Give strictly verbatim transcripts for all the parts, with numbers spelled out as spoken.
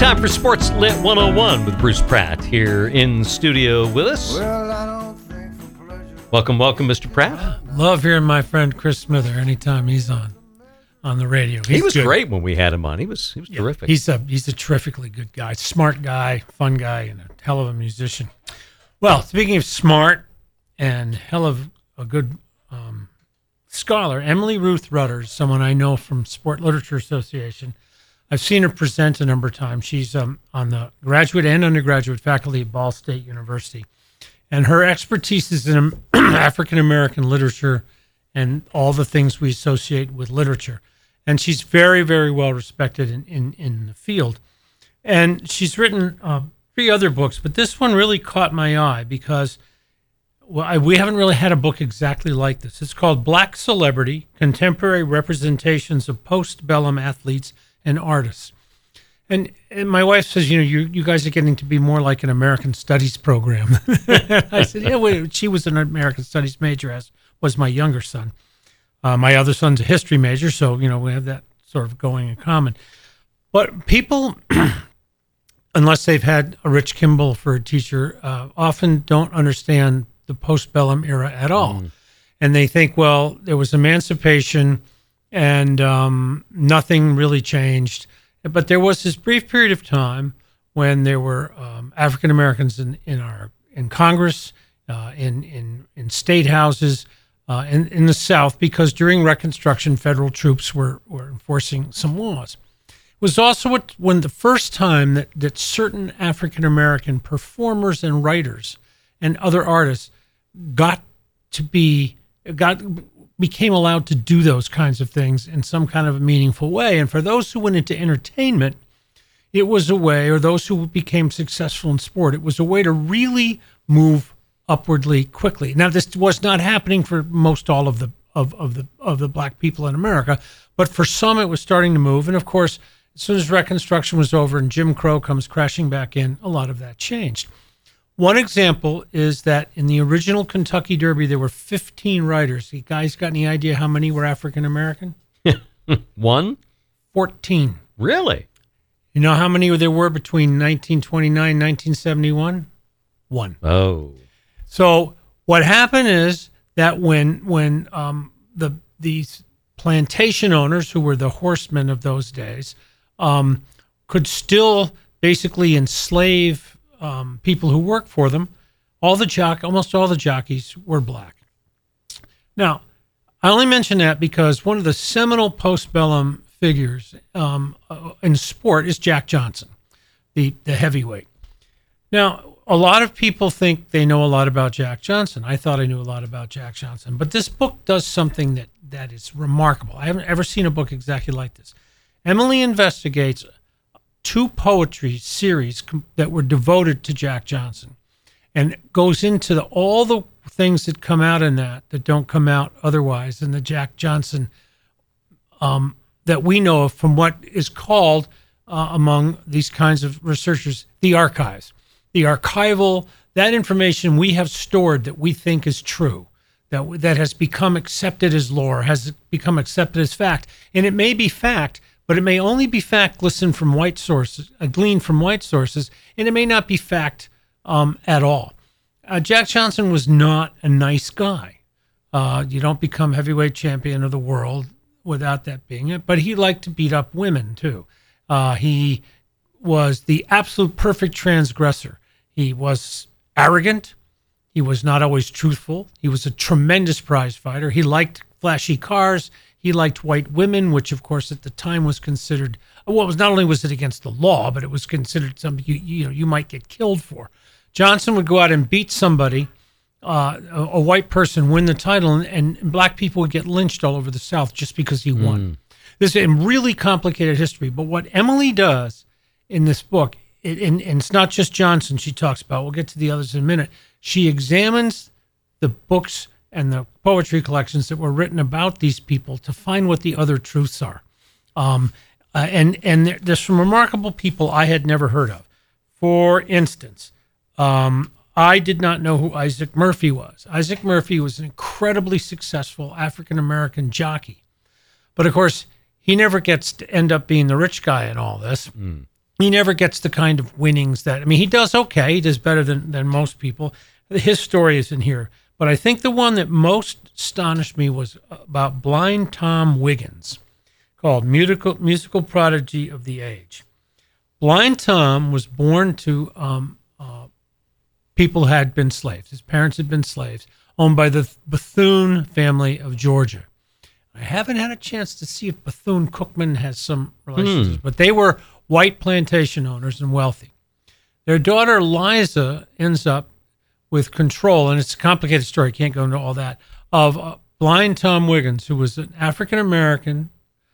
Time for Sports Lit one oh one with Bruce Pratt here in studio with us. Well, I don't think for pleasure. Welcome, welcome, Mister Pratt. Love hearing my friend Chris Smither anytime he's on on the radio. He's he was good. great when we had him on. He was he was Yeah, terrific. He's a he's a terrifically good guy, smart guy, fun guy, and a hell of a musician. Well, speaking of smart and hell of a good um, scholar, Emily Ruth Rudders, someone I know from Sport Literature Association. I've seen her present a number of times. She's um, on the graduate and undergraduate faculty at Ball State University. And her expertise is in African-American literature and all the things we associate with literature. And she's very, very well respected in, in, in the field. And she's written uh, three other books, but this one really caught my eye because well, I, we haven't really had a book exactly like this. It's called Black Celebrity, Contemporary Representations of Postbellum Athletes and Artists. And, and my wife says, you know, you you guys are getting to be more like an American Studies program. I said, yeah, wait, she was an American Studies major, as was my younger son. Uh, my other son's a history major, so, you know, we have that sort of going in common. But people, unless they've had a Rich Kimball for a teacher, uh, often don't understand the postbellum era at all. Mm. And they think, well, there was emancipation and um, nothing really changed. But there was this brief period of time when there were um, African Americans in, in our in Congress, uh, in in in state houses, uh, in in the South, because during Reconstruction, federal troops were were enforcing some laws. It was also what, when the first time that that certain African American performers and writers and other artists got to be got. became allowed to do those kinds of things in some kind of a meaningful way. And for those who went into entertainment, it was a way, or those who became successful in sport, it was a way to really move upwardly quickly. Now, this was not happening for most all of the of, of the of the black people in America, but for some it was starting to move. And of course, as soon as Reconstruction was over and Jim Crow comes crashing back in, a lot of that changed. One example is that in the original Kentucky Derby, there were fifteen riders. You guys got any idea how many were African American? One? fourteen. Really? You know how many there were between nineteen twenty-nine and nineteen seventy-one? One. Oh. So what happened is that when when um, the these plantation owners, who were the horsemen of those days, um, could still basically enslave Um, people who work for them, all the jock, almost all the jockeys were black. Now, I only mention that because one of the seminal postbellum figures um, uh, in sport is Jack Johnson, the the heavyweight. Now, a lot of people think they know a lot about Jack Johnson. I thought I knew a lot about Jack Johnson, but this book does something that that is remarkable. I haven't ever seen a book exactly like this. Emily investigates two poetry series com- that were devoted to Jack Johnson, and goes into the, all the things that come out in that that don't come out otherwise in the Jack Johnson um, that we know of from what is called uh, among these kinds of researchers the archives, the archival, that information we have stored that we think is true, that that has become accepted as lore, has become accepted as fact, and it may be fact. But it may only be fact listened from white sources, uh, gleaned from white sources, and it may not be fact um, at all. Uh, Jack Johnson was not a nice guy. Uh, you don't become heavyweight champion of the world without that being it. But he liked to beat up women, too. Uh, he was the absolute perfect transgressor. He was arrogant. He was not always truthful. He was a tremendous prize fighter. He liked flashy cars. He liked white women, which, of course, at the time was considered, well, it was not only was it against the law, but it was considered something you, you know, you might get killed for. Johnson would go out and beat somebody, uh, a, a white person, win the title, and, and black people would get lynched all over the South just because he won. Mm. This is a really complicated history, but what Emily does in this book, it, and, and it's not just Johnson she talks about, we'll get to the others in a minute, she examines the books and the poetry collections that were written about these people to find what the other truths are. Um, uh, and and there, there's some remarkable people I had never heard of. For instance, um, I did not know who Isaac Murphy was. Isaac Murphy was an incredibly successful African-American jockey. But of course, he never gets to end up being the rich guy in all this. Mm. he never gets the kind of winnings that, I mean, he does okay. He does better than, than most people. His story isn't here. But I think the one that most astonished me was about Blind Tom Wiggins, called Musical, Musical Prodigy of the Age. Blind Tom was born to um, uh, people who had been slaves. His parents had been slaves, owned by the Bethune family of Georgia. I haven't had a chance to see if Bethune-Cookman has some relationships, Hmm. but they were white plantation owners and wealthy. Their daughter Liza ends up with control, and it's a complicated story, can't go into all that, of uh, Blind Tom Wiggins, who was an African-American,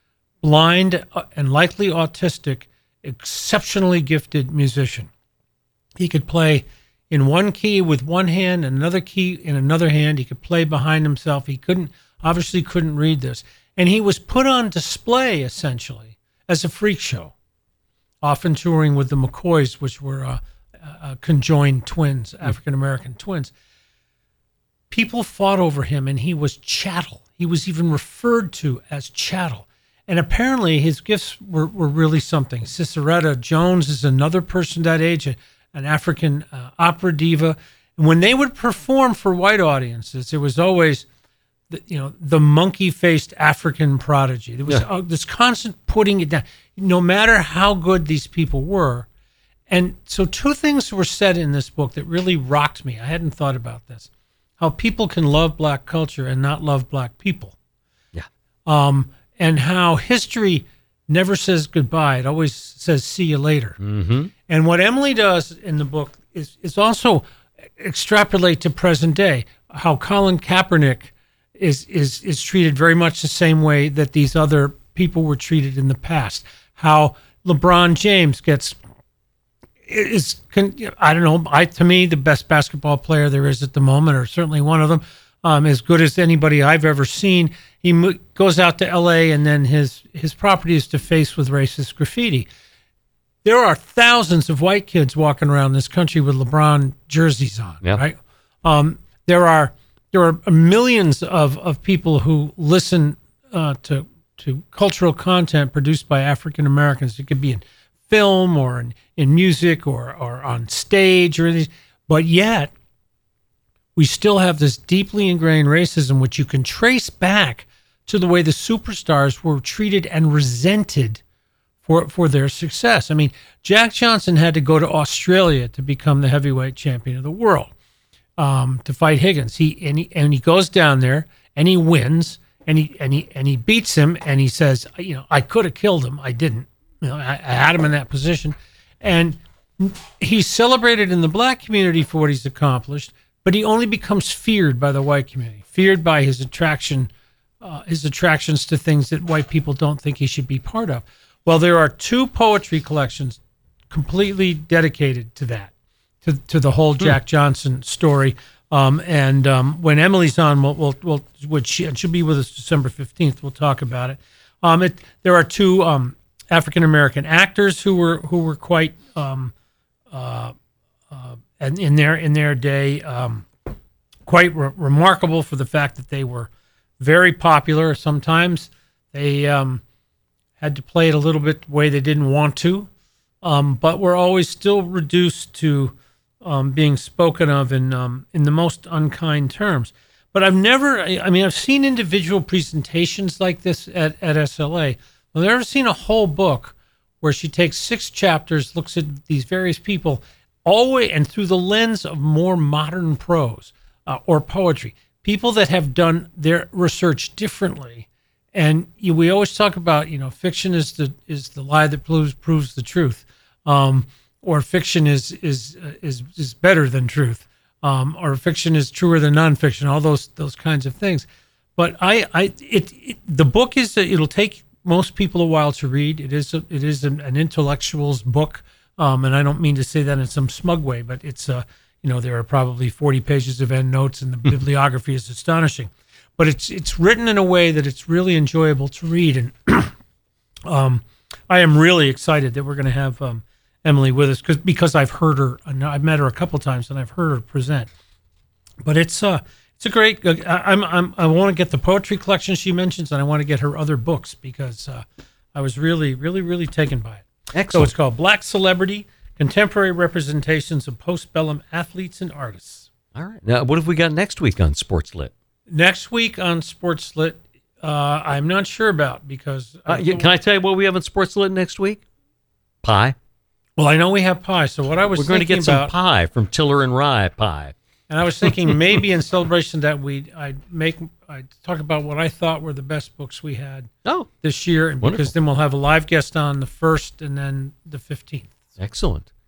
blind, uh, and likely autistic, exceptionally gifted musician. He could play in one key with one hand and another key in another hand. He could play behind himself. He couldn't, obviously couldn't read this. And he was put on display, essentially, as a freak show, often touring with the McCoys, which were uh, uh, conjoined twins, African-American twins. People fought over him, and he was chattel. He was even referred to as chattel. And apparently his gifts were, were really something. Ciceretta Jones is another person that age, a, an African uh, opera diva. And when they would perform for white audiences, it was always, the, you know, the monkey-faced African prodigy. There was Yeah. uh, this constant putting it down, no matter how good these people were. And so two things were said in this book that really rocked me. I hadn't thought about this. How people can love black culture and not love black people. Yeah. Um, and how history never says goodbye. It always says see you later. Mm-hmm. And what Emily does in the book is, is also extrapolate to present day, how Colin Kaepernick is, is, is treated very much the same way that these other people were treated in the past. How LeBron James gets, is, I don't know, I, to me, the best basketball player there is at the moment, or certainly one of them, um, as good as anybody I've ever seen. He mo- goes out to L A, and then his, his property is defaced with racist graffiti. There are thousands of white kids walking around this country with LeBron jerseys on, Yeah. right? Um, there are there are millions of, of people who listen uh, to to cultural content produced by African Americans. It could be in film or in, in music or or on stage or anything, but yet we still have this deeply ingrained racism, which you can trace back to the way the superstars were treated and resented for for their success. I mean, Jack Johnson had to go to Australia to become the heavyweight champion of the world, um, to fight Higgins. He and he and he goes down there and he wins and he and he and he beats him and he says, you know, I could have killed him, I didn't. You know, I, I had him in that position, and he's celebrated in the black community for what he's accomplished, but he only becomes feared by the white community, feared by his attraction, uh, his attractions to things that white people don't think he should be part of. Well, there are two poetry collections completely dedicated to that, to to the whole Jack Johnson story. Um, and um, when Emily's on, we'll, we'll, we'll which she, and she'll be with us December fifteenth. We'll talk about it. Um, it there are two um, African American actors who were who were quite um, uh, uh, and in their in their day um, quite re- remarkable for the fact that they were very popular. Sometimes they um, had to play it a little bit the way they didn't want to, um, but were always still reduced to um, being spoken of in um, in the most unkind terms. But I've never, I I mean, I've seen individual presentations like this at, at S L A. I've never seen a whole book where she takes six chapters, looks at these various people, always and through the lens of more modern prose uh, or poetry, people that have done their research differently. And you, we always talk about, you know, fiction is the is the lie that proves proves the truth, um, or fiction is is uh, is is better than truth, um, or fiction is truer than nonfiction. All those those kinds of things. But I, I it, it the book is it'll take most people a while to read. It is a, it is an, an intellectual's book, um, and I don't mean to say that in some smug way, but it's uh, you know, there are probably forty pages of end notes, and the bibliography is astonishing. But it's it's written in a way that it's really enjoyable to read, and um, I am really excited that we're going to have um, Emily with us because because I've heard her, I've met her a couple times, and I've heard her present. But it's uh it's a great. I, I'm I'm I want to get the poetry collection she mentions, and I want to get her other books because uh, I was really really really taken by it. So Excellent. it's called Black Celebrity, Contemporary Representations of Postbellum Athletes and Artists. All right. Now, what have we got next week on Sports Lit? Next week on Sports Lit, uh, I'm not sure about because... Uh, yeah, can I tell you what we have on Sports Lit next week? Pie. Well, I know we have pie, so what I was We're going to thinking get some about... pie from Tiller and Rye Pie. And I was thinking maybe in celebration that we I'd make I'd talk about what I thought were the best books we had Oh, this year, and Wonderful. because then we'll have a live guest on the first and then the fifteenth. excellent.